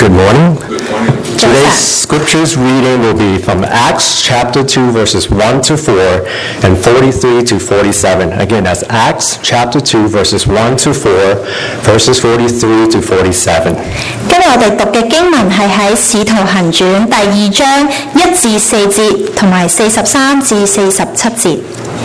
Good morning. Today's scriptures reading will be from Acts chapter 2 verses 1 to 4 and 43 to 47. Again, that's Acts chapter 2 verses 1 to 4 verses 43 to 47. 今日我哋讀嘅經文係喺《使徒行傳》第2章1至4節同埋43至47節。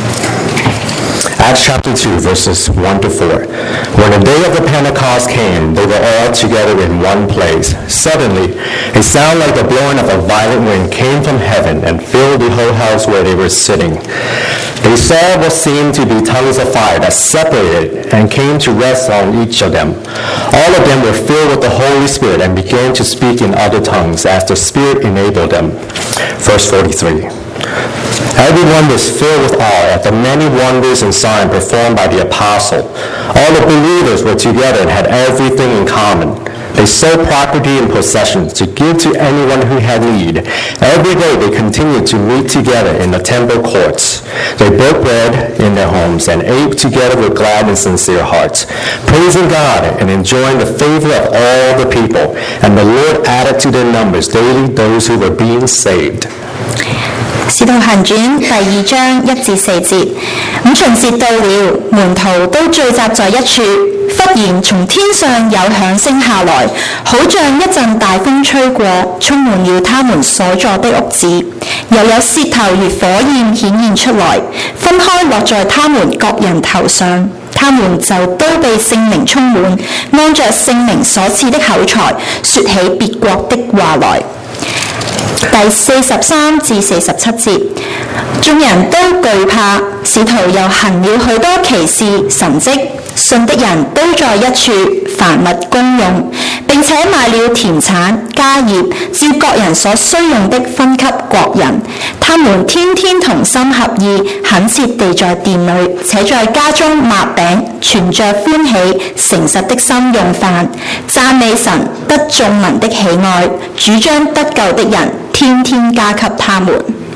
Acts chapter 2 verses 1 to 4. When the day of the Pentecost came, they were all together in one place. Suddenly, a sound like the blowing of a violent wind came from heaven and filled the whole house where they were sitting. They saw what seemed to be tongues of fire that separated and came to rest on each of them. All of them were filled with the Holy Spirit and began to speak in other tongues as the Spirit enabled them. Verse 43. Everyone was filled with awe at the many wonders and signs performed by the apostle. All the believers were together and had everything in common. They sold property and possessions to give to anyone who had need. Every day they continued to meet together in the temple courts. They broke bread in their homes and ate together with glad and sincere hearts, praising God and enjoying the favor of all the people. And the Lord added to their numbers daily those who were being saved. 使徒行傳第2章1至4節，五旬節到了，門徒都聚集在一處。忽然從天上有響聲下來，好像一陣大風吹過，充滿了他們所坐的屋子。又有舌頭如火焰顯現出來，分開落在他們各人頭上。他們就都被聖靈充滿，按着聖靈所賜的口才，說起別國的話來。第43至47節，眾人都懼怕，使徒又行了許多奇事神蹟，信的人都在一處，凡物公用，並且買了田產家業，照各人所需用的分給各人。他們天天同心合意，懇切地在殿裏，且在家中擘餅，存着歡喜誠實的心用飯，讚美神，得眾民的喜愛，主將得救的人天天加給他們。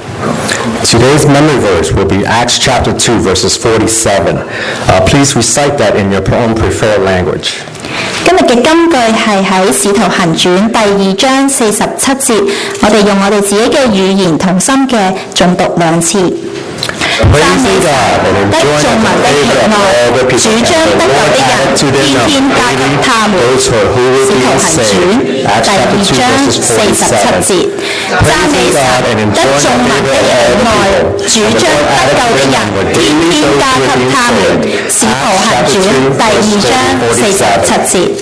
Today's memory verse will be Acts chapter 2 verses 47. Please recite that in your own preferred language. 今日嘅金句係喺《使徒行傳》第2章47節，我哋用我哋自己嘅語言同心嘅誦讀2次。讚美神，得眾民的喜愛，主將得救的人天天加給他們。使徒行傳第2章47節，讚美神，得眾民的喜愛，主將得救的人天天加給他們。使徒行傳第2章47節。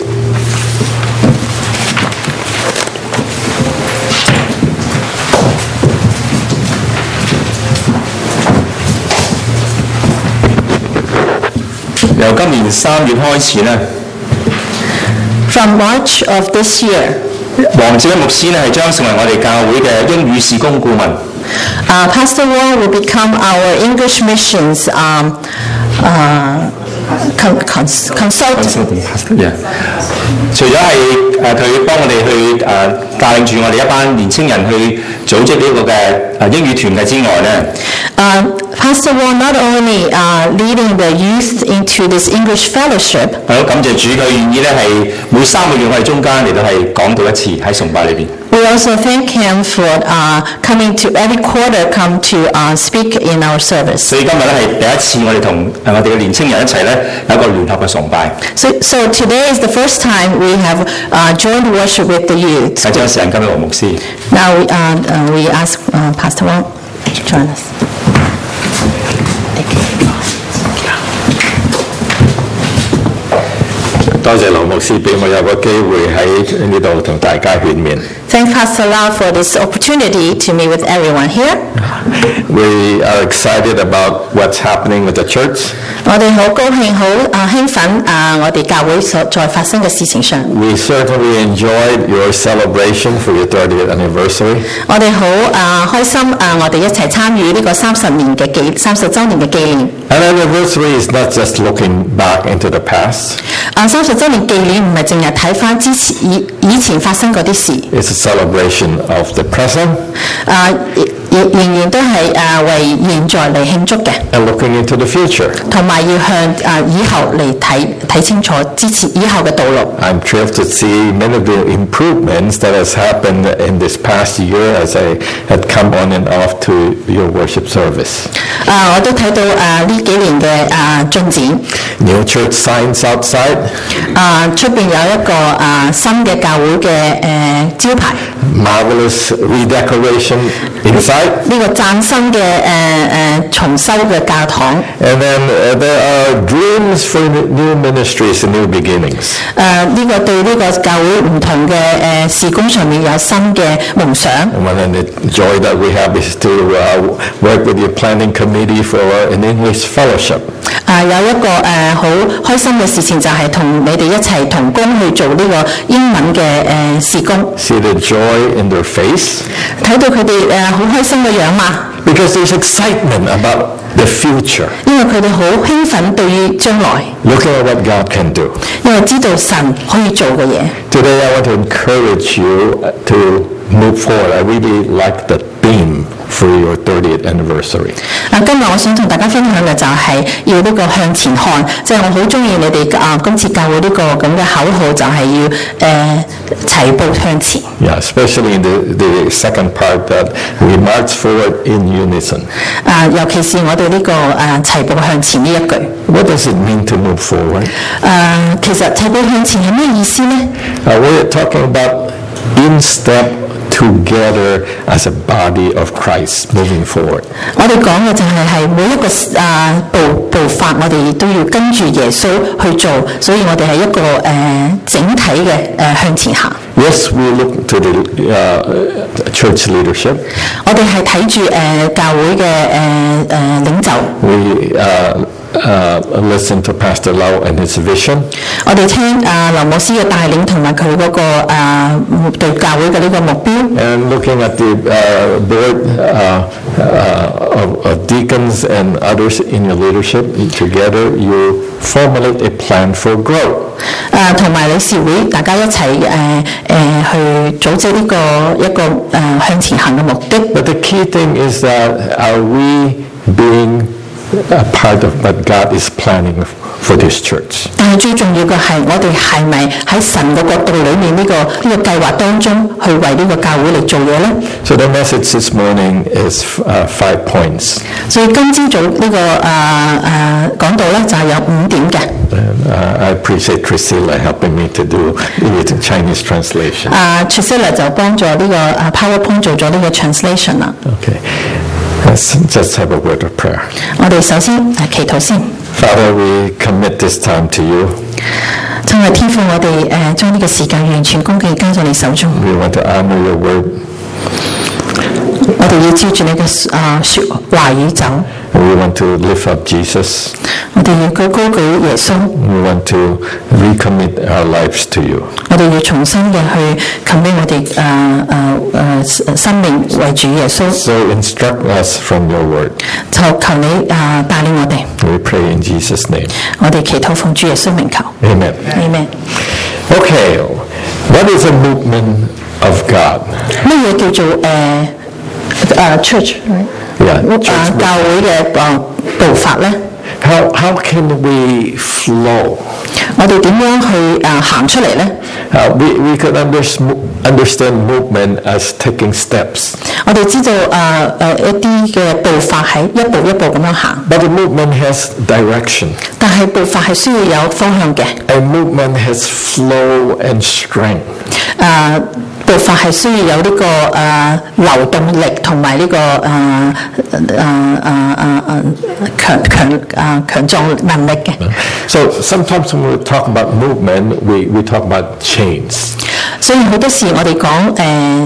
由今年3月開始咧 From March of this year, 黃子欣牧師咧係將成為我哋教會嘅英語事工顧問。 Pastor Wong will become our English missions consultant. Yeah. 除咗係佢幫我哋去帶領住我哋一班年青人去組織呢個嘅英語團嘅之外咧。 Pastor Wong not only leading the youth into this English fellowship. 係好感謝主，佢願意咧係每3個月我哋中間嚟到係講道一次喺崇拜裏邊。 We also thank him for coming to every quarter come to speak in our service. 所以今日咧係第一次我哋同我哋嘅年青人一齊咧有一個聯合嘅崇拜。 So today is the first time we have joined worship with the youth. 係將時間交俾黃牧師。 Now we ask Pastor Wong to join us. Thank you. 多謝劉牧師俾我有個機會喺呢度同大家勸勉。 Thank Pastor Lau for this opportunity to meet with everyone here. We are excited about what's happening with the church. 我哋好高興、好興奮我哋教會所在發生嘅事情上。 We certainly enjoyed your celebration for your 30th anniversary. 我哋好開心我哋一齊參與呢個30週年嘅紀念。 An anniversary is not just looking back into the past. 30週年紀念唔係淨係睇翻以前發生嗰啲事。 It's a celebration of the present. 仍然都係為現在嚟慶祝嘅， and looking into the future. 同埋要向以後嚟睇清楚支持以後嘅道路。 I'm thrilled to see many of the improvements that has happened in this past year as I had come on and off to your worship service. 我都睇到呢幾年嘅進展。 New church signs outside. 出邊有一個新嘅教會嘅招牌。 Marvelous redecoration inside. 呢個嶄新嘅重修嘅教堂。 And then there are dreams for new ministries and new beginnings. 呢個對呢個教會唔同嘅事工上面有新嘅夢想。 And one of the joy that we have is to work with your planning committee for an English fellowship. 有一個好開心嘅事情就係同你哋一齊同工去做呢個英文嘅事工。 See the joy in their face. 睇到佢哋好開心嘅樣嘛。 Because there's excitement about the future. 因為佢哋好興奮對於將來。 Looking at what God can do. 因為知道神可以做嘅嘢。 Today I want to encourage you to move forward. I really like the theme for your 30th anniversary. 今日我想同大家分享嘅就係要呢個向前看，即係我好中意你哋今次教會呢個咁嘅口號，就係要齊步向前。 Yeah, especially in the second part that we march forward in unison. 尤其是我哋呢個齊步向前呢一句。 What does it mean to move forward? 其實齊步向前係咩意思呢？ We're talking about in step together as a body of Christ moving forward. 我哋講嘅就係每一個步伐，我哋都要跟住耶穌去做，所以我哋係一個整體嘅向前行。 Yes, we look to the church leadership. 我哋係睇住教會嘅領袖。 We listen to Pastor Lau and his vision. 我哋聽劉牧師嘅帶領同埋佢嗰個對教會嘅呢個目標。 And looking at the board of deacons and others in your leadership, together you formulate a plan for growth. 同埋理事會大家一齊去組織呢個一個向前行嘅目的。 But the key thing is that are we being a part of what God is planning for this church? 但係最重要嘅係，我哋係咪喺神嘅角度裏面呢個計劃當中去為呢個教會嚟做嘢呢？ So the message this morning is 5 points. 所以今朝早呢個講道呢，就係有5點嘅。 I appreciate Priscilla helping me to do the Chinese translation. Priscilla 就幫助呢個PowerPoint 做咗呢個 translation 啦。 Okay. Let's just have a word of prayer. 我哋首先祈禱先。 Father, we commit this time to you. 親愛天父，我哋將呢個時間完全恭敬交咗你手中。 We want to honor your word. 我哋要照住你嘅說話語走。 We want to lift up Jesus. 我哋要高舉耶穌。 We want to recommit our lives to you. 我哋要重新嘅去 commit 我哋生命為主耶穌。 So instruct us from your word. 就求你帶領我哋。 We pray in Jesus' name. 我哋祈禱奉主耶穌名求。 Amen. Amen。 Okay. What is a movement of God? 乜嘢叫做church？ Yeah, church 教會嘅步伐咧？ How can we flow? 我哋點樣去行出嚟咧？ We could understand movement as taking steps. 我哋知道一啲嘅步伐係一步一步咁樣行。 But the movement has direction. 但係步伐係需要有方向嘅。 And movement has flow and strength. 步伐係需要有呢個流動力同埋呢個強壯能力嘅。 So sometimes when we talk about movement, we talk about chains. 所以好多時我哋講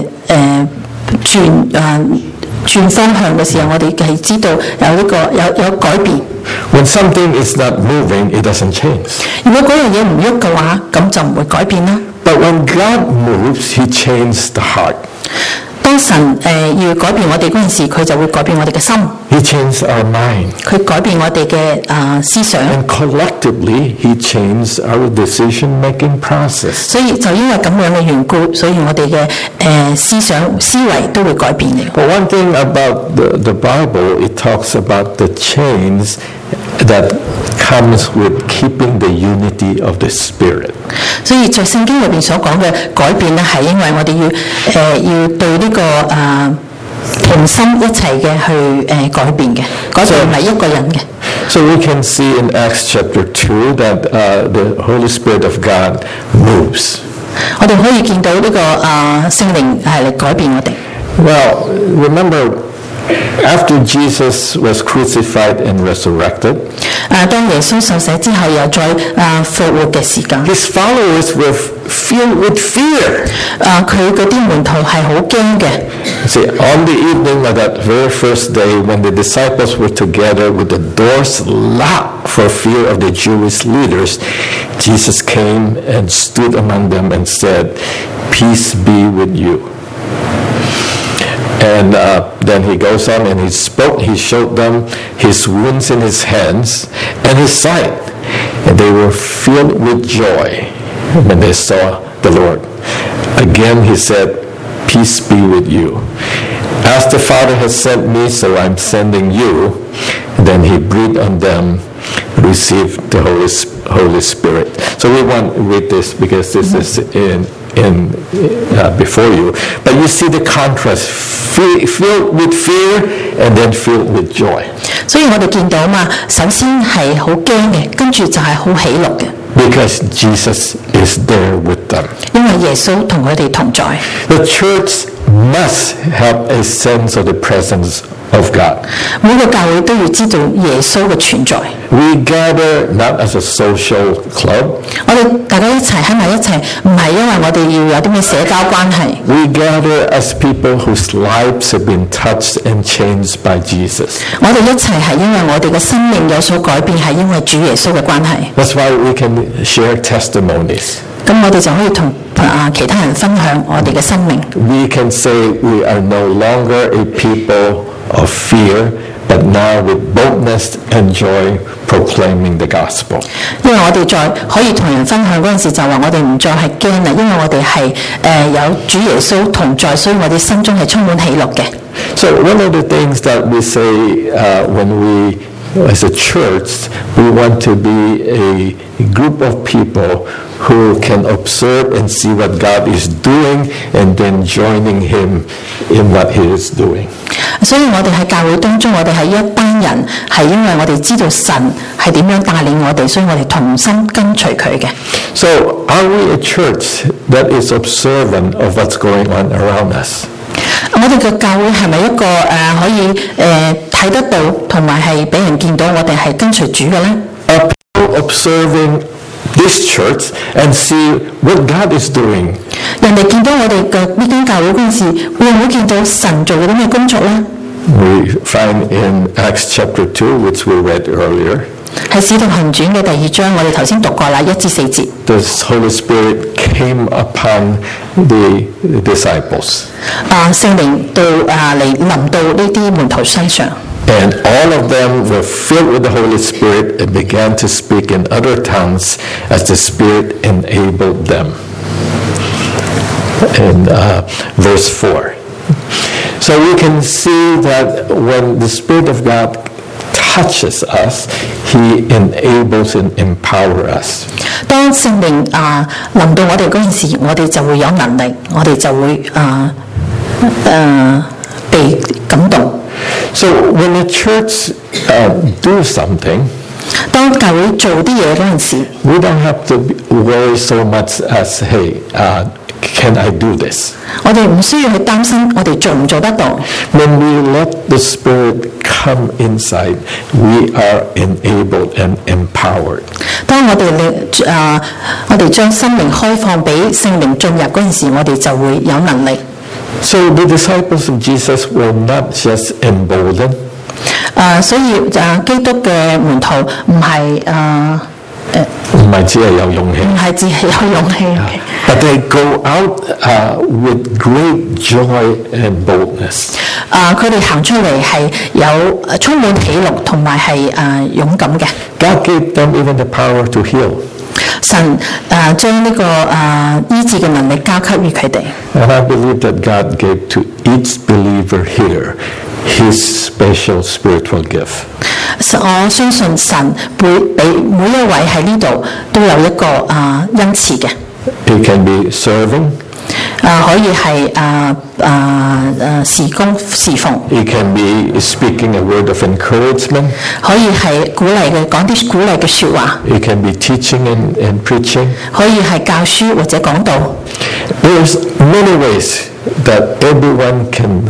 轉方向嘅時候，我哋係知道有呢個有改變。 When something is not moving, it doesn't change. 如果嗰樣嘢唔喐嘅話，咁就唔會改變啦。 But when God moves, He changes the heart. 當神要改變我哋嗰陣時，佢就會改變我哋嘅心。 He changed our mind. 佢改變我哋嘅思想。 And collectively, He changed our decision-making process. 所以就因為咁樣嘅緣故，所以我哋嘅思想思維都會改變嘅。 But one thing about the Bible, it talks about the change that comes with keeping the unity of the Spirit. 所以在聖經裏邊所講嘅改變咧，係因為我哋要對呢個同心一齊嘅去改變嘅，改變唔係一個人嘅。 So we can see in Acts chapter 2 that the Holy Spirit of God moves. 我哋可以見到呢個聖靈係嚟改變我哋。 Well, remember, after Jesus was crucified and resurrected, 當耶穌受死之後，又再復活嘅時間， his followers were filled with fear. 佢嗰啲門徒係好驚嘅。 See, on the evening of that very first day, when the disciples were together with the doors locked for fear of the Jewish leaders, Jesus came and stood among them and said, "Peace be with you." And then he goes on and he spoke, he showed them his wounds in his hands and his side. And they were filled with joy when they saw the Lord. Again he said, "Peace be with you. As the Father has sent me, so I'm sending you." And then he breathed on them, received the Holy Spirit. So we want to read this because this is before you. But you see the contrast, filled with fear and then filled with joy. 所以我哋見到嘛，首先係好驚嘅，跟住就係好喜樂嘅。 Because Jesus is there with them. 因為耶穌同佢哋同在。 The church must have a sense of the presence of God. 每個教會都要知道耶穌嘅存在。 We gather not as a social club. 我哋大家一齊喺埋一齊，唔係因為我哋要有啲咩社交關係。 We gather as people whose lives have been touched and changed by Jesus. 我哋一齊係因為我哋嘅生命有所改變，係因為主耶穌嘅關係。 That's why we can share testimonies. 咁我哋就可以同其他人分享我哋嘅生命。 We can say we are no longer a people of fear, but now with boldness and joy proclaiming the gospel. 因為我哋再可以同人分享嗰陣時，就話我哋唔再係驚啦，因為我哋係有主耶穌同在，所以我哋心中係充滿喜樂嘅。 So one of the things that we say when we, as a church, we want to be a group of people who can observe and see what God is doing and then joining Him in what He is doing. 所以我哋喺教會當中，我哋係一班人，係因為我哋知道神係點樣帶領我哋，所以我哋同心跟隨佢嘅。 So are we a church that is observant of what's going on around us? 我哋嘅教會係咪一個可以睇得到，同埋係俾人見到我哋係跟隨主嘅呢？ Are people observing this church and see what God is doing? 人哋見到我哋嘅呢間教會嗰陣時，會唔會見到神做嘅啲咩工作呢？ We find in Acts chapter 2, which we read earlier, 係使徒行傳嘅第2章，我哋頭先讀過啦，1至4節。 the Holy Spirit came upon the disciples. 聖靈臨到呢啲門徒身上。 And all of them were filled with the Holy Spirit and began to speak in other tongues as the Spirit enabled them. In verse 4. So we can see that when the Spirit of God touches us, He enables and empowers us. 當聖靈臨到我哋嗰陣時，我哋就會有能力，我哋就會被感動。 So when the church do something, 當教會做啲嘢嗰陣時， we don't have to worry so much as, hey, can I do this? 我哋唔需要去擔心我哋做唔做得到。 When we let the Spirit come inside, we are enabled and empowered. 當我哋將心靈開放俾聖靈進入嗰陣時，我哋就會有能力。 So the disciples of Jesus were not just emboldened. 所以基督嘅門徒唔係唔係只係有勇氣。 唔係只係有勇氣。 But they go out with great joy and boldness. 佢哋行出嚟係有充滿喜樂同埋係勇敢嘅。 God gave them even the power to heal. 神將呢個醫治嘅能力交給予佢哋。 And I believe that God gave to each believer here His special spiritual gift. 我相信神會俾每一位喺呢度都有一個恩賜嘅。 It can be serving. 可以係事工侍奉。 It can be speaking a word of encouragement. 可以係鼓勵嘅，講啲鼓勵嘅説話。 It can be teaching and preaching. 可以係教書或者講道。 There's many ways that everyone can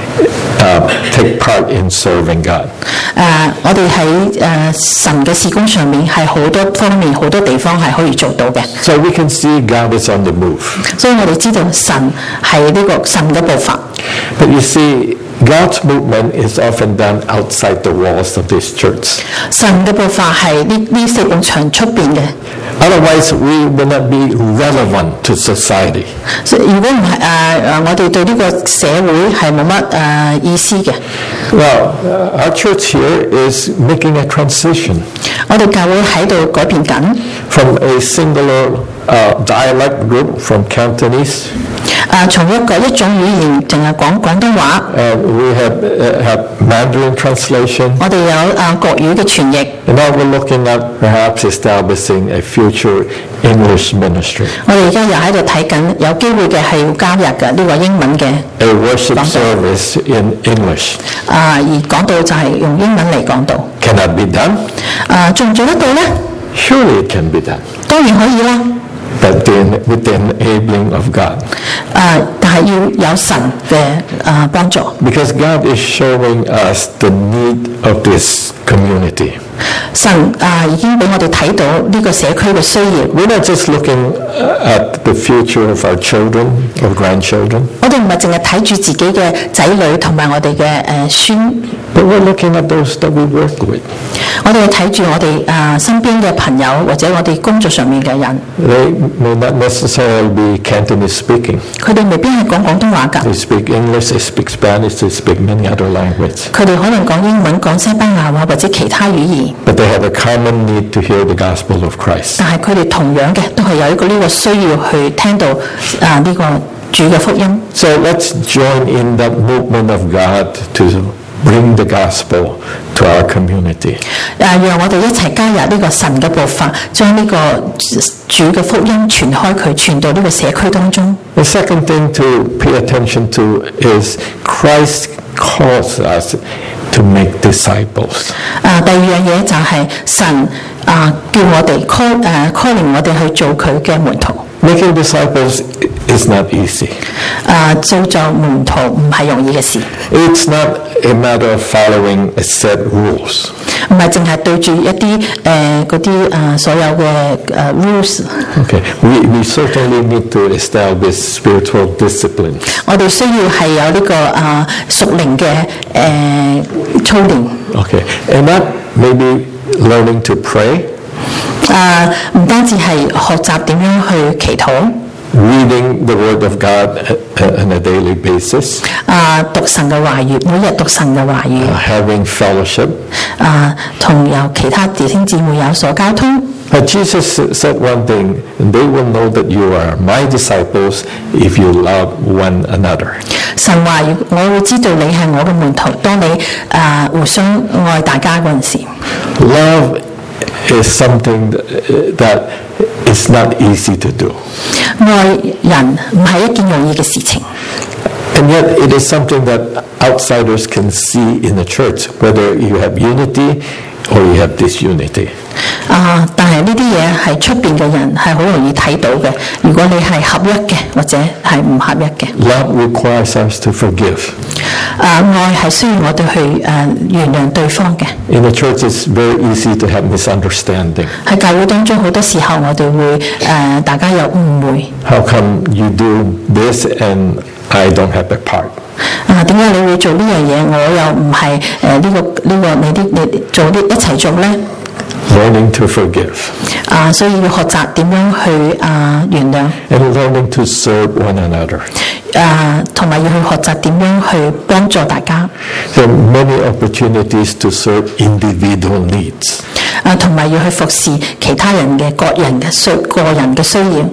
take part in serving God. 我哋喺神嘅事工上面係好多方面、好多地方係可以做到嘅。 So we can see God is on the move. 所以我哋知道神係呢個神嘅步伐。 But you see, God's movement is often done outside the walls of this church. 神嘅步伐係呢四埲牆出邊嘅。 Otherwise, we will not be relevant to society. 如果唔係我哋對呢個社會係冇乜意思嘅。 Well, our church here is making a transition. 我哋教會喺度改變緊。 From a singular dialect group from Cantonese. 從一種語言淨係講廣東話。 We have Mandarin translation. 我哋有國語嘅傳譯。 And now we're looking at perhaps establishing a future English ministry. 我哋而家又喺度睇緊，有機會嘅係要加入嘅呢個英文嘅。 A worship service in English. 而講道就係用英文嚟講道。 Can that be done? 做唔做得到呢？ Surely it can be done. 當然可以啦。 But then with the enabling of God. 但係要有神嘅幫助。 Because God is showing us the need of this community. 神已經俾我哋睇到呢個社區嘅需要。 We're not just looking at the future of our children or grandchildren. 我哋唔係淨係睇住自己嘅仔女同埋我哋嘅孫。 But we're looking at those that we work with. 我哋睇住我哋身邊嘅朋友或者我哋工作上面嘅人。 They may not necessarily be Cantonese speaking. 佢哋未必係講廣東話㗎。 They speak English, they speak Spanish, they speak many other languages. 佢哋可能講英文、講西班牙話或者其他語言。 But they have a common need to hear the gospel of Christ. 但係佢哋同樣嘅都係有一個呢個需要去聽到呢個主嘅福音。 So let's join in that movement of God to bring the gospel to our community. 讓我哋一齊加入呢個神嘅步伐，將呢個主嘅福音傳開佢，傳到呢個社區當中。 The second thing to pay attention to is Christ calls us to make disciples. 第二樣嘢就係神叫我哋 calling 我哋去做佢嘅門徒。 Making disciples is not easy. 做門徒唔係容易嘅事。 It's not a matter of following a set rules. 唔係淨係對住一啲嗰啲所有嘅rules。 Okay, we certainly need to establish spiritual discipline. 我哋需要係有呢個屬靈嘅操練。 Okay, and that maybe learning to pray. 唔單止係學習點樣去祈禱。 Reading the Word of God on a daily basis. 讀神嘅話語，每日讀神嘅話語。 Having fellowship. 同有其他弟兄姊妹有所交通。 But Jesus said one thing, and they will know that you are my disciples if you love one another. 神話我會知道你係我嘅門徒，當你互相愛大家嗰陣時。 Love is something that is not easy to do. 愛人唔係一件容易嘅事情。 And yet it is something that outsiders can see in the church, whether you have unity or you have disunity. 但係呢啲嘢係出邊嘅人係好容易睇到嘅。如果你係合一嘅，或者係唔合一嘅。 Love requires us to forgive. 愛係需要我哋去原諒對方嘅。 In the church, it's very easy to have misunderstanding. 喺教會當中，好多時候我哋會大家有誤會。 How come you do this and I don't have a part? 點解你會做呢樣嘢？我又唔係你做一齊做呢？ learning to forgive, 所以要學習點樣去原諒， and learning to serve one another. 同埋要去學習點樣去幫助大家， There are many opportunities to serve individual needs. 同埋要去服侍其他人嘅個人嘅需要。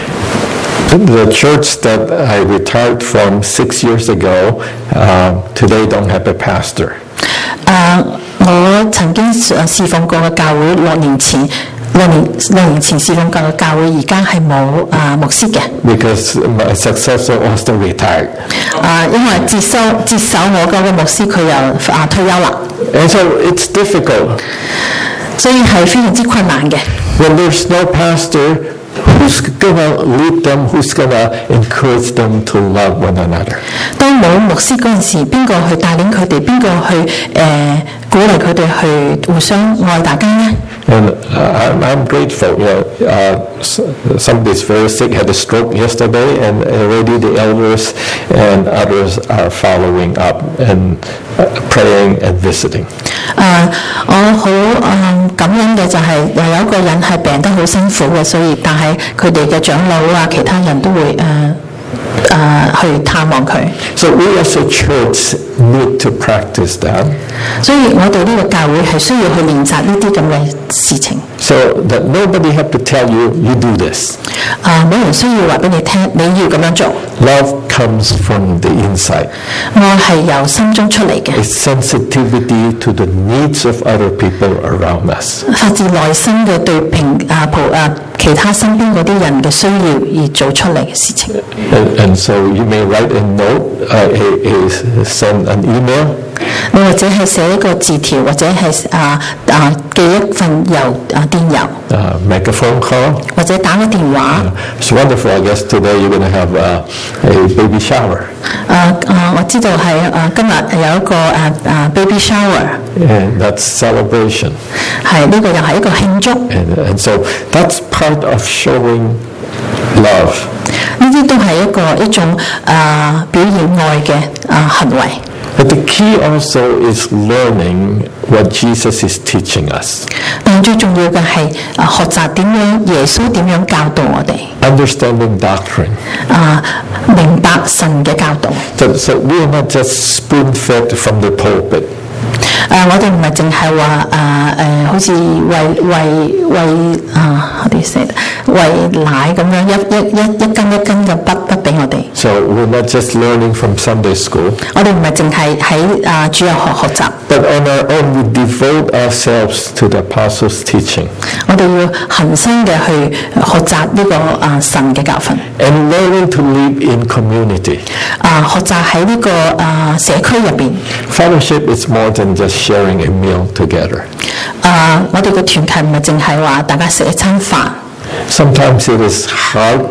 The church that I retired from 6 years ago, today don't have a pastor. 我曾經侍奉過嘅教會6年前侍奉過嘅教會，而家係冇牧師嘅。 Because my successor also retired. 因為接手我嗰個牧師佢又退休啦， And so it's difficult. 所以係非常之困難嘅。 When there's no pastor, who's going to lead them? Who's going to encourage them to love one another? 當冇牧師嗰陣時，邊個去帶領佢哋？邊個去鼓勵佢哋去互相愛大家呢？ And I'm grateful. Somebody's very sick, had a stroke yesterday, and already the elders and others are following up and praying and visiting. 我好感恩嘅就係有一個人係病得好辛苦嘅，所以但係佢哋嘅長老其他人都會去探望佢。 So we as a church need to practice that. 所以我哋呢個教會係需要去練習呢啲咁嘅事情。 So that nobody have to tell you, you do this. 冇人需要話俾你聽，你要咁樣做。 Love comes from the inside. 愛係由心中出嚟嘅， A sensitivity to the needs of other people around us. 發自內心嘅對其他身邊嗰啲人嘅需要而做出嚟嘅事情。 And so you may write a note, send an email. 你或者係寫一個字條，或者係寄一份電郵， Make a phone call. 或者打個電話。 It's wonderful. I guess today you're going to have a baby shower. 我知道係今日有一個baby shower， And that's celebration. 係呢個又係一個慶祝。 And so that's part of showing love. 呢啲都係一種表現愛嘅行為。 But the key also is learning what Jesus is teaching us. 但最重要嘅係學習點樣耶穌點樣教導我哋， Understanding doctrine. 明白神嘅教導。 So we are not just spoon-fed from the pulpit. 我哋唔係淨係話好似餵奶咁樣一斤一斤嘅筆俾我哋。 So we're not just learning from Sunday school. 我哋唔係淨係喺主日學習， But on our own, we devote ourselves to the apostles' teaching 我哋要恒心嘅去學習呢個神嘅教訓， and learning to live in community. 學習喺呢個社區入邊。 Fellowship is more than just sharing a meal together. 我哋嘅團契唔係淨係話大家食一餐飯。 Sometimes it is hard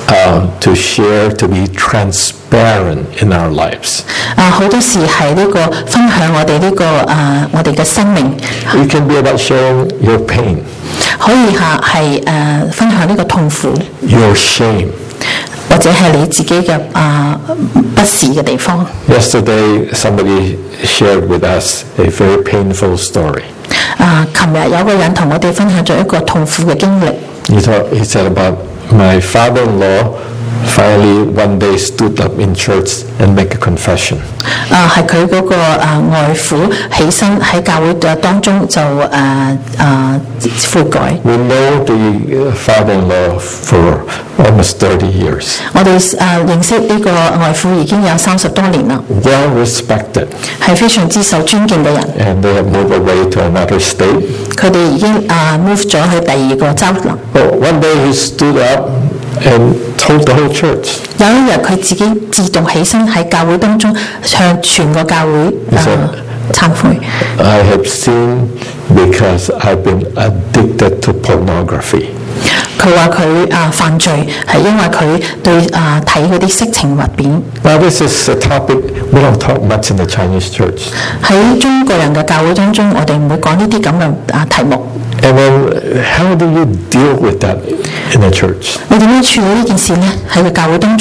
to share, to be transparent in our lives. 好多時係呢個分享我哋呢個我哋嘅生命， It can be about sharing your pain, 可以係分享呢個痛苦， your shame. 或者係你自己嘅不適嘅地方。 Yesterday, somebody shared with us a very painful story. 琴日有個人同我哋分享咗一個痛苦嘅經歷。 He said about my father-in-law finally one day stood up in church and make a confession. 係佢嗰個外父起身喺教會當中就悔改。 We know the father-in-law for almost 30 years. 我哋認識呢個外父已經有30多年啦， Well respected. 係非常之受尊敬嘅人。 And they have moved away to another state. 佢哋已經move 咗去第二個州啦。 But one day he stood up and told the whole church. 有一日佢自己自動起身喺教會當中向全個教會懺悔。 I have sinned because I've been addicted to pornography. 佢話佢犯罪係因為佢對睇嗰啲色情物片。 Now this is a topic we don't talk much in the Chinese church. 喺中國人嘅教會當中，我哋唔會講呢啲咁嘅題目。 And then how do you deal with that in the church? 你點樣處理呢件事呢？喺個教會當中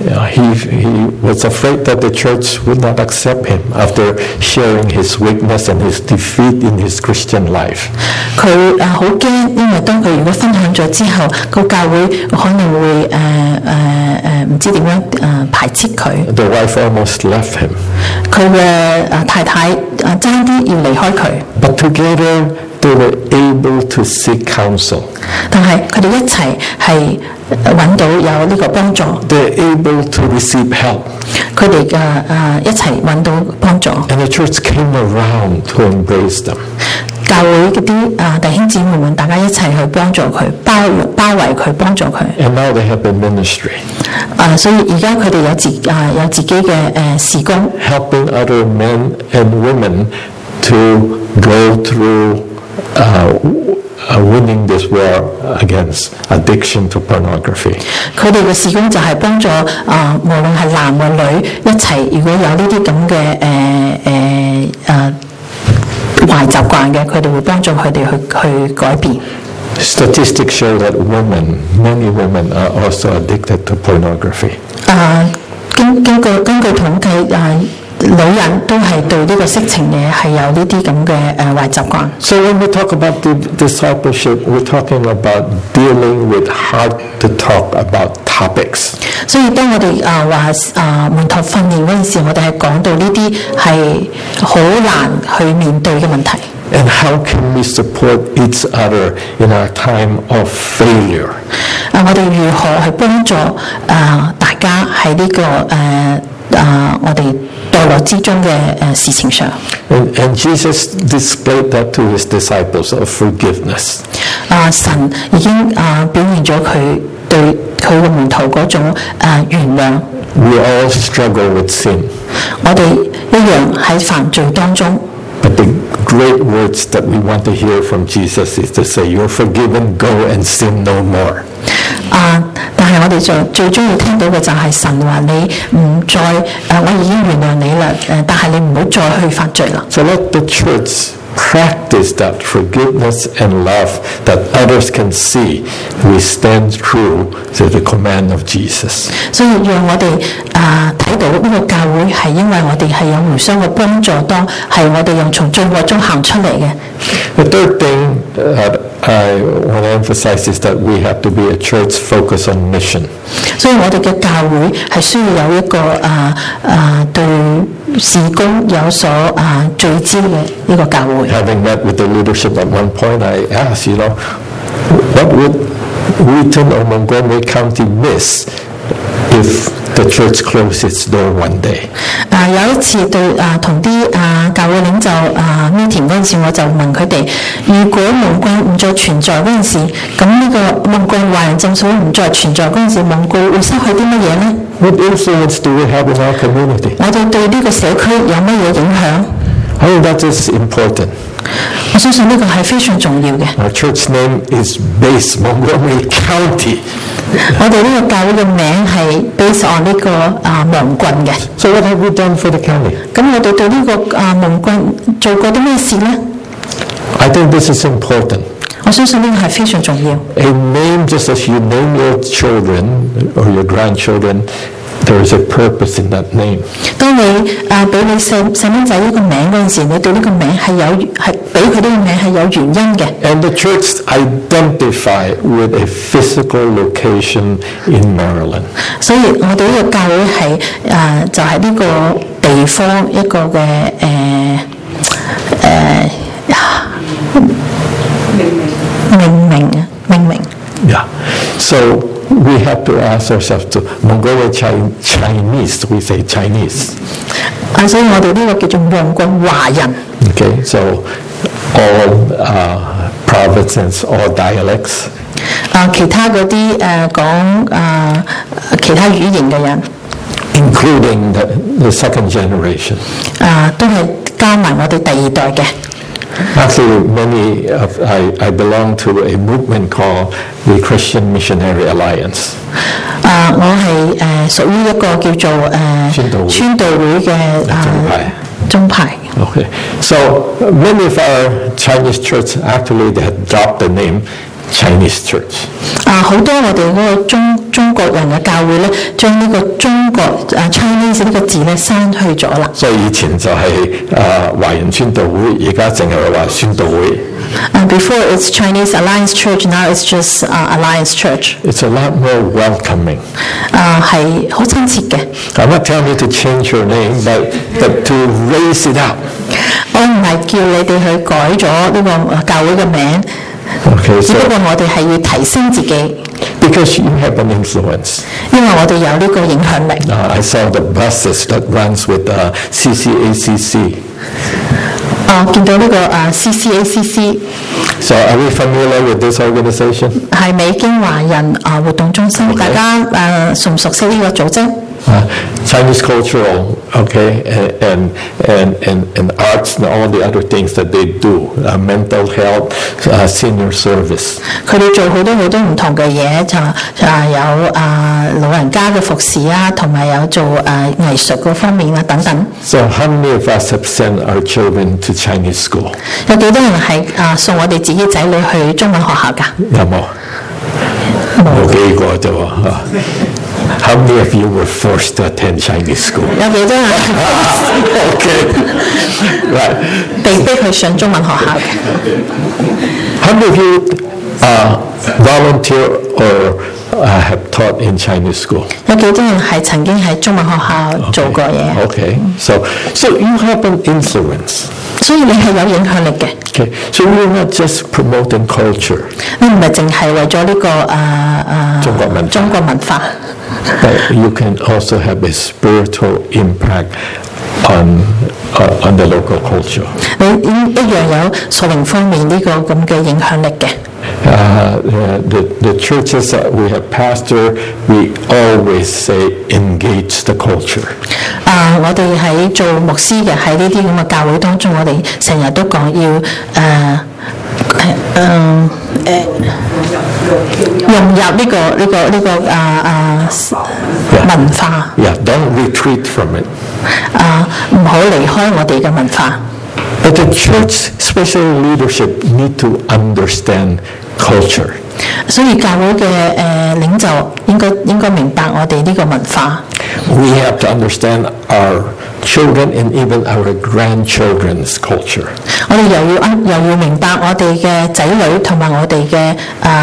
he was afraid that the church would not accept him after sharing his weakness and his defeat in his Christian life. 佢好驚，因為當佢如果分享咗之後，個教會可能會唔知點樣排斥佢。 The wife almost left him. 佢嘅太太爭啲要離開佢。 But together they were able to seek counsel. 但係佢哋一齊係揾到有呢個幫助。 They're able to receive help. 佢哋一齊揾到幫助。 And the church came around to embrace them. 教會嗰啲弟兄姊妹們，大家一齊去幫助佢，包圍佢，幫助佢。 And now they have a ministry. 所以而家佢哋有自己嘅事工。 Helping other men and women to go through winning this war against addiction to pornography. 佢哋嘅事工就係幫助無論係男或女一齊，如果有呢啲咁嘅壞習慣嘅，佢哋會幫助佢哋去改變。 Statistics show that many women are also addicted to pornography. 根據統計女人都係對呢個色情嘢係有呢啲咁嘅壞習慣。 So when we talk about discipleship, we're talking about dealing with hard to talk about topics. 所以當我哋話門徒訓練嗰陣時，我哋係講到呢啲係好難去面對嘅問題。 And how can we support each other in our time of failure? 我哋如何去幫助大家喺呢個我哋墮落之中嘅事情上。 And Jesus displayed that to his disciples of forgiveness. 神已經表現咗佢對佢嘅門徒嗰種原諒。 We all struggle with sin. 我哋一樣喺犯罪當中。 But the great words that we want to hear from Jesus is to say, "You're forgiven, go and sin no more." 但係我哋最中意聽到嘅就係神話你唔再我已經原諒你啦，但係你唔好再去犯罪啦。 So let the church practice that forgiveness and love that others can see we stand true to the command of Jesus. 所以讓我哋睇到呢個教會係因為我哋係有互相嘅幫助，當係我哋用從罪惡中行出嚟嘅。 The third thing I want to emphasize is that we have to be a church focused on mission. 所以我哋嘅教會係需要有一個對事工有所聚焦嘅呢個教會。 Having met with the leadership at one point, I asked, what would Wheaton or Montgomery County miss if the church closed its door one day? 有一次對同啲教會領袖meeting 嗰陣時，我就問佢哋：如果蒙貴唔再存在嗰陣時，咁呢個蒙貴華人浸信會唔再存在嗰陣時，蒙貴會失去啲乜嘢呢？ What influence do we have in our community? 我哋對呢個社區有乜嘢影響？ I think that is important. 我相信呢個係非常重要嘅。 Our church name is based Montgomery County. 我哋呢個教會嘅名係 based on 呢個蒙郡嘅。 So what have we done for the county? 咁我哋對呢個蒙郡做過啲咩事呢？ I think this is important. 我相信呢個係非常重要。 A name, just as you name your children or your grandchildren, there is a purpose in that name. 當你俾你細蚊仔一個名嗰陣時，你對呢個名係俾佢呢個名係有原因嘅。 And the church identify with a physical location in Maryland. 所以我哋呢個教會係就係呢個地方一個嘅命名。 Yeah. So we have to ask ourselves to Mongolian Chinese, we say Chinese. 所以我哋呢個叫做蒙郡華人。 Okay, so all provinces, all dialects. 其他嗰啲講其他語言嘅人 ，including the second generation. 都係加埋我哋第二代嘅。 Actually, I belong to a movement called the Christian Missionary Alliance. 我係屬於一個叫做宣道會嘅宗派。 Okay, so many of our Chinese churches actually they had dropped the name Chinese church. 好多我哋嗰個中國人嘅教會咧，將呢個中國Chinese 呢個字咧刪去咗啦。 所以以前就係華人宣道會，而家淨係話宣道會。 Before it's Chinese Alliance Church, now it's just Alliance Church. It's a lot more welcoming. 係好親切嘅。 I'm not telling you to change your name, but to raise it up. 我唔係叫你哋去改咗呢個教會嘅名。 Okay, 只不過我哋係要提升自己。 Because you have an influence. 因為我哋有呢個影響力。 I saw the buses that runs with CCACC. 見到呢個CCACC。 So are we familiar with this organization? 係美經華人活動中心， 大家熟唔熟悉呢個組織 ？Chinese cultural, okay, and arts and all the other things that they do, mental health, senior service. 佢哋做好多唔同嘅嘢，就有老人家嘅服侍啊，同埋有做藝術嗰方面啊等等。 So how many of us have sent our children to Chinese school? 有幾多人係送我哋自己仔女去中文學校㗎？ 有冇？冇幾個啫喎。How many of you were forced to attend Chinese school? 有幾多人 ？Okay, right. 被逼去上中文學校嘅。 How many of you volunteer or have taught in Chinese school? 有幾多人係曾經喺中文學校做過嘢 ？Okay, so you have an influence. 所以你係有影響力嘅。 Okay, so you're not just promoting culture. 你唔係淨係為咗呢個中國文化。 But you can also have a spiritual impact on the local culture. 你一樣有屬靈方面呢個咁嘅影響力嘅。 The churches that we have pastored, we always say engage the culture. 我哋喺做牧師嘅喺呢啲咁嘅教會當中，我哋成日都講要融入呢個文化。 Yeah, don't retreat from it. 唔好離開我哋嘅文化。 But the church, especially leadership, need to understand culture. 所以教會嘅領袖應該明白我哋呢個文化。 We have to understand our children and even our grandchildren's culture. 我哋又要明白我哋嘅仔女同埋我哋嘅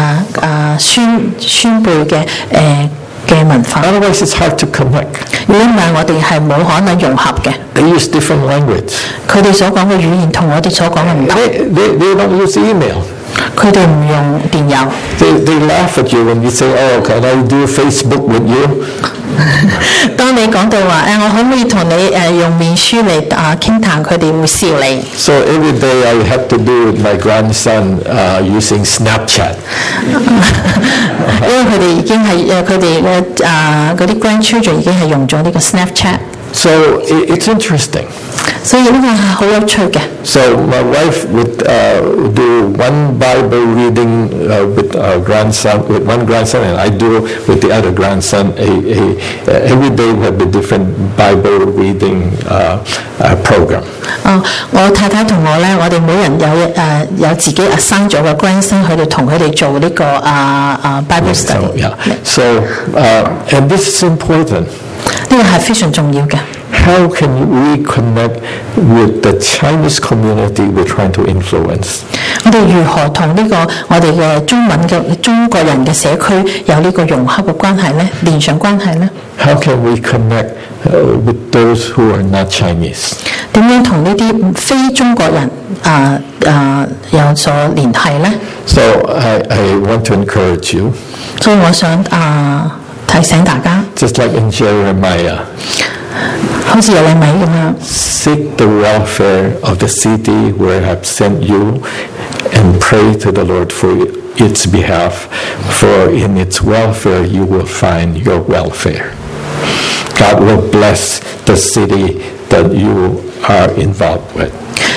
孫輩嘅文化。 Otherwise, it's hard to connect. 因為我哋係冇可能融合嘅。 They use different language. 佢哋所講嘅語言同我哋所講嘅唔同。 They don't use email. 佢哋唔用電郵。 They laugh at you when you say, "Oh, can I do Facebook with you?" 當你講到話我可唔可以同你用面書嚟傾談，佢哋會笑你。 So every day I have to do with my grandson using Snapchat. 因為佢哋已經係佢哋嘅嗰啲 grandchildren 已經係用咗呢個 Snapchat。 So it's interesting. 所以呢個係好有趣嘅。 So my wife would do one Bible reading with our grandson, with one grandson, and I do with the other grandson. Every day we have a different Bible reading program. 我太太同我咧，我哋每人有自己生咗嘅 grandson， 佢哋同佢哋做呢個Bible study。 Yeah. So and this is important. 呢個係非常重要嘅。 How can we connect with the Chinese community we're trying to influence? 我哋如何同呢個我哋嘅中國人嘅社區有呢個融合嘅關係呢？連上關係呢？ How can we connect with those who are not Chinese? 點樣同呢啲非中國人有所聯繫呢？ So I want to encourage you. 所以我想提醒大家 Just like in Jeremiah. 好似耶利米咁樣 Seek the welfare of the city where I have sent you and pray to the Lord for its behalf, for in its welfare you will find your welfare. God will bless the city that you are involved with.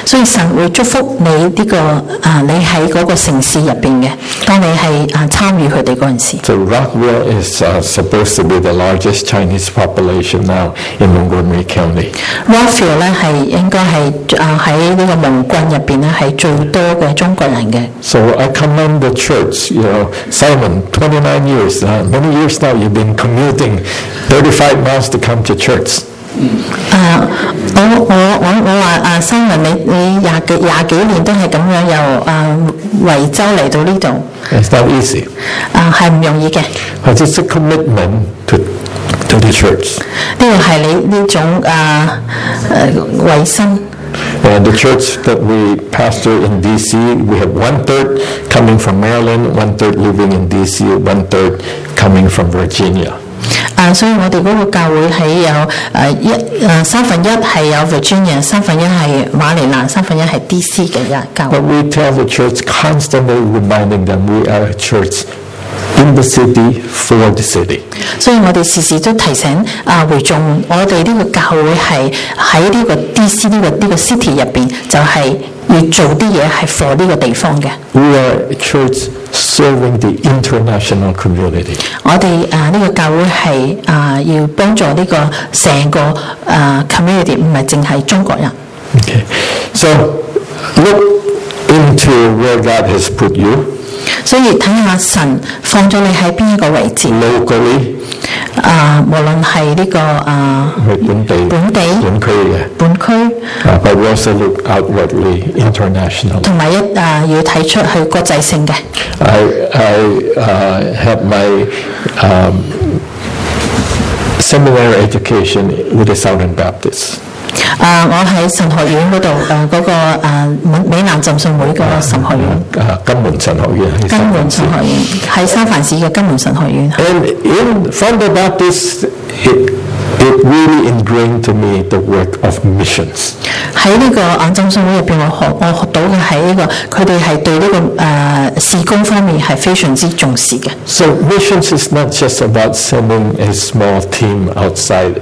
所以神會祝福你呢個你喺嗰個城市入邊嘅，當你係參與佢哋嗰陣時。 So Rockville is supposed to be the largest Chinese population now in Montgomery County. Rockville 咧係應該係喺呢個蒙郡入邊咧係最多嘅中國人嘅。 So I commend the church. You know, Simon, 29 years, many years now, you've been commuting 35 miles to come to church. 我話Simon，你廿幾年都係咁樣由惠州嚟到呢度。 It's not easy. 係唔容易嘅。 But it's a commitment to the church. 呢個係你呢種委身。 The church that we pastor in D.C., we have 1/3 coming from Maryland, 1/3 living in D.C., 1/3 coming from Virginia. 所以我哋嗰個教會係有1/3係有 Virginia， 1/3係馬里蘭，1/3係 D.C. 嘅教會。 But we tell the church, constantly reminding them we are a church in the city for the city. 所以我哋時時都提醒會眾，我哋呢個教會係喺呢個 D.C. 呢個 city 入邊，就係要做啲嘢係 for 呢個地方嘅。 We are a church serving the international community. 我哋呢個教會係要幫助呢個成個community， 唔係淨係中國人。 Okay, so look into where God has put you. 所以睇下神放咗你喺邊一個位置。 Locally. 無論係呢個本區 but we also look outwardly, international. 同埋要睇出去國際性嘅。 I have my seminary education with the Southern Baptists. 我喺神學院嗰度嗰個美南浸信會嗰個神學院。 金門神學院。 金門神學院喺三藩市嘅金門神學院。 And from the Baptists, it really ingrained to me the work of missions. 喺呢個浸信會入邊，我學到嘅係呢個佢哋係對呢個事工方面係非常之重視嘅。 So missions is not just about sending a small team outside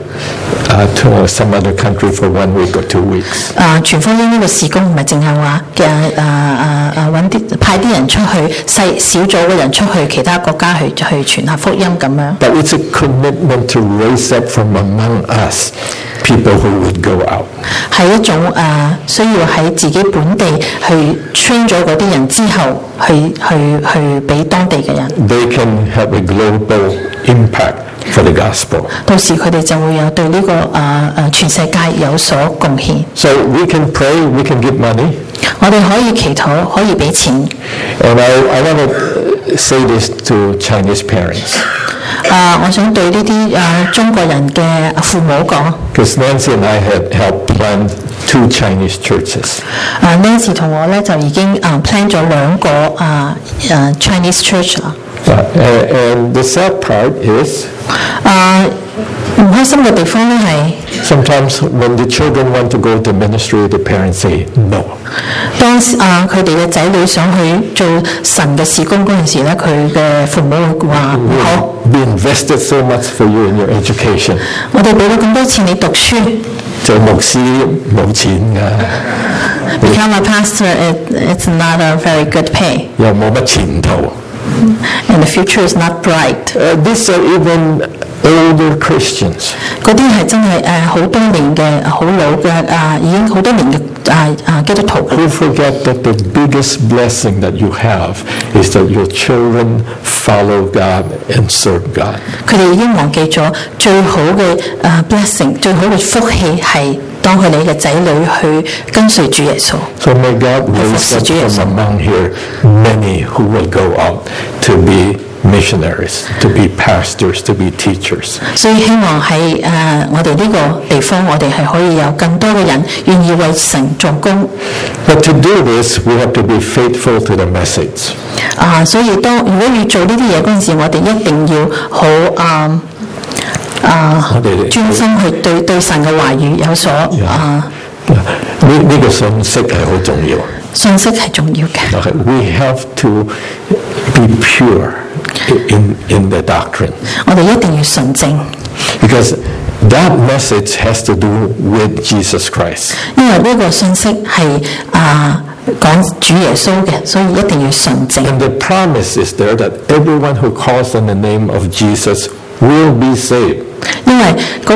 to some other country for 1 week or 2 weeks. 傳福音呢個事工唔係淨係話嘅派啲人出去小組嘅人出去其他國家去傳下福音咁樣。 But it's a commitment to raise up from among us people who would go out. 係一種需要喺自己本地去 train 咗嗰啲人之後，去俾當地嘅人。 They can have a global impact for the gospel. 到時佢哋就會有對呢個全世界有所貢獻。 So we can pray, we can give money. 我哋可以祈禱，可以俾錢。 And I want to say this to Chinese parents. 我想對呢啲中國人嘅父母講。 Because Nancy and I had helped plan 2 Chinese churches. Nancy 同我咧就已經plan 咗2個Chinese church 啦。 And the sad part is, 唔開心嘅地方咧係 sometimes when the children want to go to ministry, the parents say no. 當佢哋嘅仔女想去做神嘅事工嗰陣時咧，佢嘅父母會話唔好。 We invested so much for you in your education. 我哋俾咗咁多錢你讀書。 做牧師冇錢㗎。 Become a pastor, it's not a very good pay. 又冇乜前途。 And the future is not bright. These are even older Christians. 嗰啲係真係好多年嘅好老嘅已經好多年嘅基督徒。 Who forget that the biggest blessing that you have is that your children follow God and serve God. 佢哋已經忘記咗最好嘅blessing， 最好嘅福氣係當佢哋嘅仔女去跟隨主耶穌。 So may God raise up from among here many who will go out to be missionaries, to be pastors, to be teachers. 所以希望喺我哋呢個地方，我哋係可以有更多嘅人願意為神做工。 But to do this, we have to be faithful to the message. 所以如果要做呢啲嘢嗰陣時，我哋一定要好專心去對神嘅話語有所呢個信息係好重要。 信息係重要嘅。 Okay, we have to be pure in the doctrine. 我哋一定要純正。 Because That message has to do with Jesus Christ. 因為呢個信息係講主耶穌嘅，所以一定要純正。 And the promise is there that everyone who calls on the name of Jesus will be saved. 因為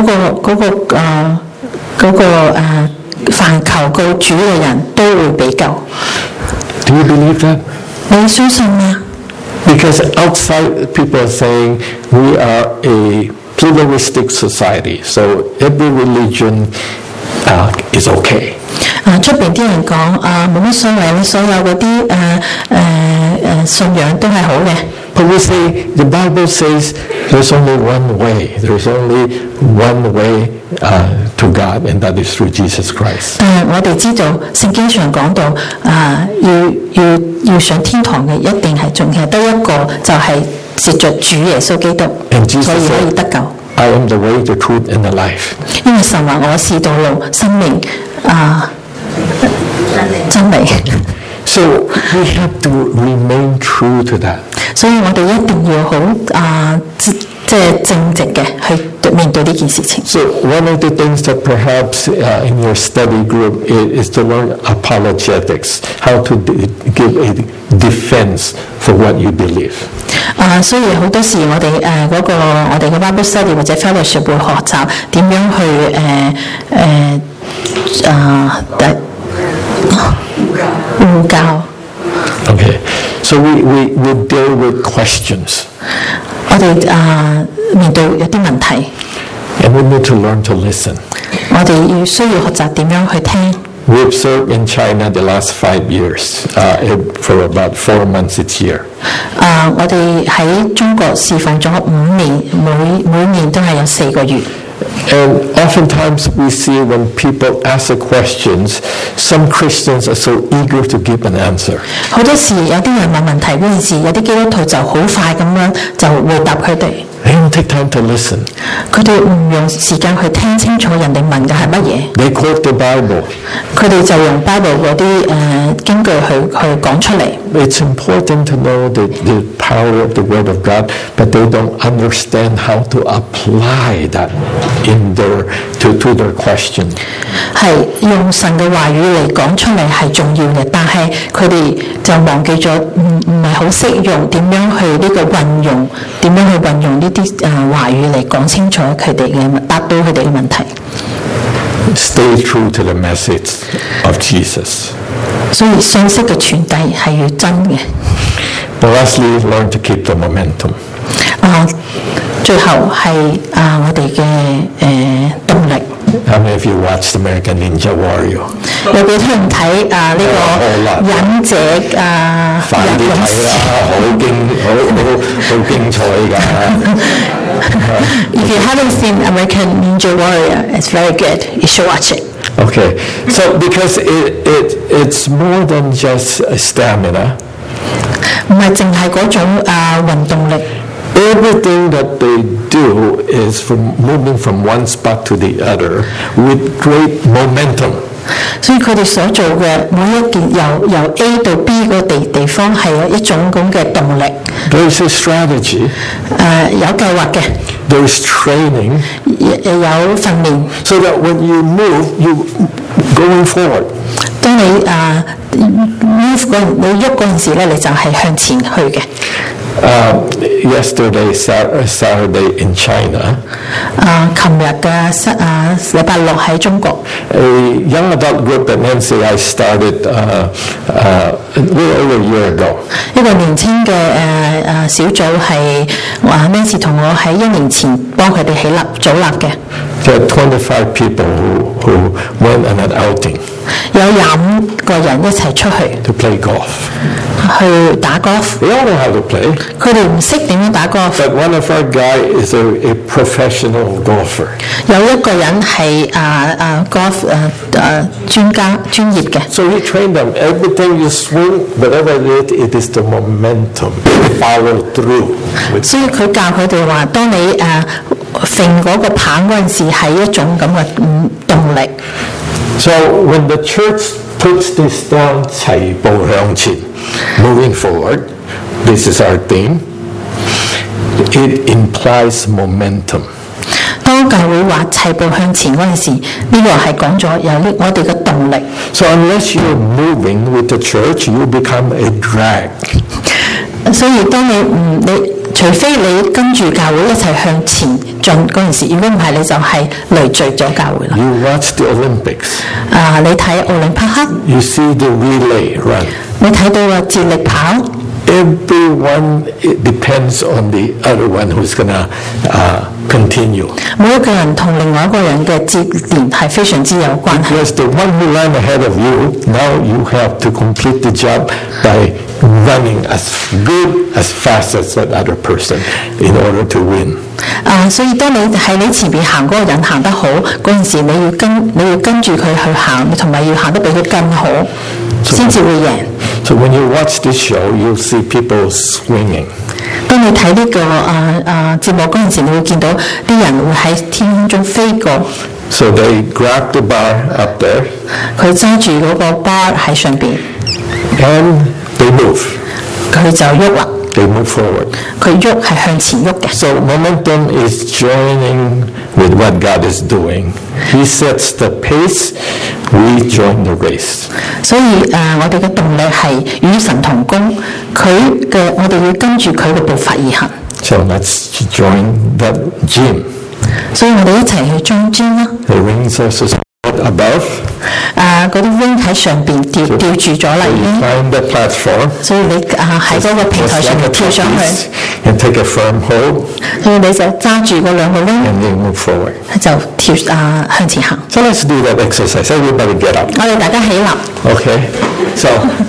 凡求告主嘅人都會被救。 Do you believe that? 你相信嗎？ Because outside people are saying we are a pluralistic society, so every religion is okay. 出邊啲人講冇乜所謂，你所有嗰啲信仰都係好嘅。 But we say, the Bible says there's only one way. There's only one way to God, and that is through Jesus Christ. 但係我哋知道聖經上講到要上天堂嘅，一定係仲係得一個，就係藉着主耶穌基督， Jesus 所以可以得救。 I am the way, the truth, and the life. 因為神話我是道路、生命、真理。 So we have to remain true to that. 所以我哋一定要好即係正直嘅去面對呢件事情。 So one of the things that perhaps in your study group is to learn apologetics, how to give a defense for what you believe. 所以好多時我哋我哋嘅 Bible study 或者 fellowship 會學習點樣去護教。 Okay, so we deal with questions. 我哋面對有啲問題， And we need to learn to listen. 我哋需要學習點樣去聽。 We've served in China the last 5 years, for about 4 months each year. 我哋喺中國侍奉咗5年，每年都係有4個月。 And oftentimes we see when people ask the questions, some Christians are so eager to give an answer. 好多時有啲人問問題嗰陣時，有啲基督徒就好快咁樣就回答佢哋。 They don't take time to listen. 佢哋唔用時間去聽清楚人哋問嘅係乜嘢。 They quote the Bible. 佢哋就用 Bible 嗰啲經句去講出嚟。 It's important to know the power of the Word of God, but they don't understand how to apply that in to their question. 係用神嘅話語嚟講出嚟係重要嘅，但係佢哋就忘記咗唔係好識用點樣去呢個運用，點樣去運用呢啲話語嚟講清楚佢哋嘅答到佢哋嘅問題。 Stay true to the message of Jesus. 所以信息嘅傳遞係要真嘅。 Lastly, learn to keep the momentum. 最後係我哋嘅動力。 How many of you watched American Ninja Warrior? 有幾多人睇呢個忍者快啲睇啦，好精彩㗎！ If you haven't seen American Ninja Warrior, it's very good. You should watch it. Okay, so because it's more than just stamina. 唔係淨係嗰種運動力。 Everything that they do is moving from one spot to the other with great momentum. 所以佢哋所做嘅每一件由 A 到 B 個地方係有一種咁嘅動力。 There's a strategy. 有計劃嘅。 There's training. 有訓練。 So that when you move, you going forward. 當你move 你喐嗰陣時咧，你就係向前去嘅。 Yesterday, Saturday in China. 琴日嘅禮拜六喺中國。 A young adult group that Nancy I started a little over a year ago. 一個年輕嘅小組係Nancy 同我喺1年前幫佢哋組立嘅。 There are 25 people who went on an outing. 有25個人一齊出去 to play golf. 去打 golf。 They all know how to play. 佢哋唔識點樣打 golf。 But one of our guys is a professional golfer. 有一個人係golf 專業嘅。 So he trained them. Everything you swing, whatever it is the momentum. Follow through. 所以佢教佢哋話，當你揈嗰個棒嗰陣時，係一種咁嘅動力。 So when the church puts this down, 齊步向前, moving forward, this is our theme. It implies momentum. 當教會話齊步向前嗰陣時，呢、個係講咗有我哋嘅動力。 So unless you're moving with the church, you become a drag. 所以當除非你跟住教會一齊向前進嗰陣時，如果唔係你就係累贅咗教會啦。 You watch the Olympics. 你睇奧林匹克， You see the relay run. 你睇到個接力跑。 Everyone it depends on the other one who's gonna continue. 每一個人同另外一個人嘅接連係非常之有關係。 Because the one who ran ahead of you, now you have to complete the job by running as good, as fast as that other person in order to win. 所以當你喺你前邊行嗰個人行得好嗰陣時，你要跟住佢去行，同埋要行得比佢更好，先至會贏。 So when you watch this show, you'll see people swinging. 當你睇呢個節目嗰陣時，你會見到啲人會喺天空中飛過。 So they grab the bar up there. 佢揸住嗰個 bar 喺上邊。 And they move. 佢就喐啦。 They move forward. 佢喐係向前喐嘅。 So momentum is joining with what God is doing. He sets the pace. We join the race. 所以我哋嘅動力係與神同工，我哋要跟住佢嘅步伐而行。 So let's join the gym. 所以我哋一齊去裝 gym 啦。 The rings are above. 嗰啲 ring 喺上邊吊住咗啦，已經。 Find the platform. 所以你喺嗰個平台上面跳上去。 And take a firm hold. 所以你就揸住嗰兩個 ring。 And then move forward. 就跳向前行。 So let's do that exercise. Everybody get up. 我哋大家起立。 Okay. So,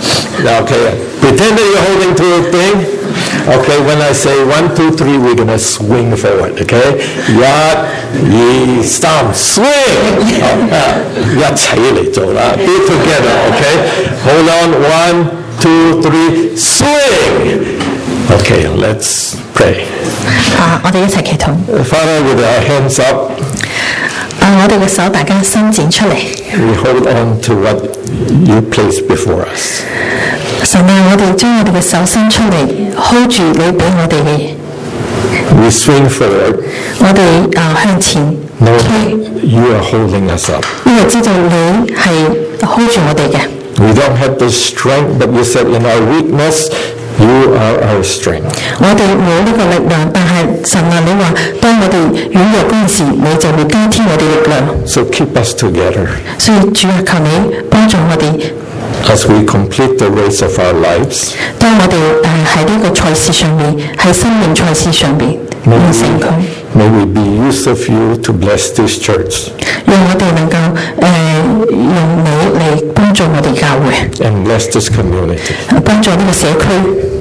pretend that you're holding to a thing. Okay, when I say 1, 2, 3, we're going to swing forward. Okay? 1, 2, 3, swing! Be together, okay? Hold on, 1, 2, 3, swing! Okay, let's pray. 我哋一齊祈禱。 Father, with our hands up, 我哋嘅手大家伸展出嚟。 we hold on to what you placed before us. 神啊，我哋將我哋嘅手伸出嚟 ，hold 住你俾我哋嘅。 We swing forward. 我哋向前推。 You are holding us up. 因為知道你係 hold 住我哋嘅。 We don't have the strength, but you said in our weakness, you are our strength. 我哋冇呢個力量，但係神啊，你話當我哋軟弱嗰陣時，你就會加添我哋力量。 So keep us together. 所以主啊，求你幫助我哋。 As we complete the race of our lives, 當我哋喺呢個賽事上面，喺生命賽事上邊完成佢。 May we be use of you to bless this church. 讓我哋能夠用你嚟幫助我哋教會。 And bless this community. 幫助呢個社區。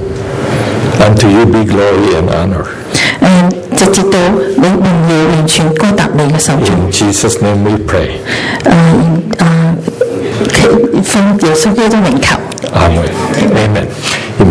Unto you be glory and honor. 直至到你榮耀完全歸達你嘅手中。 In Jesus' name we pray. 奉耶穌基督名求。 Amen. Amen.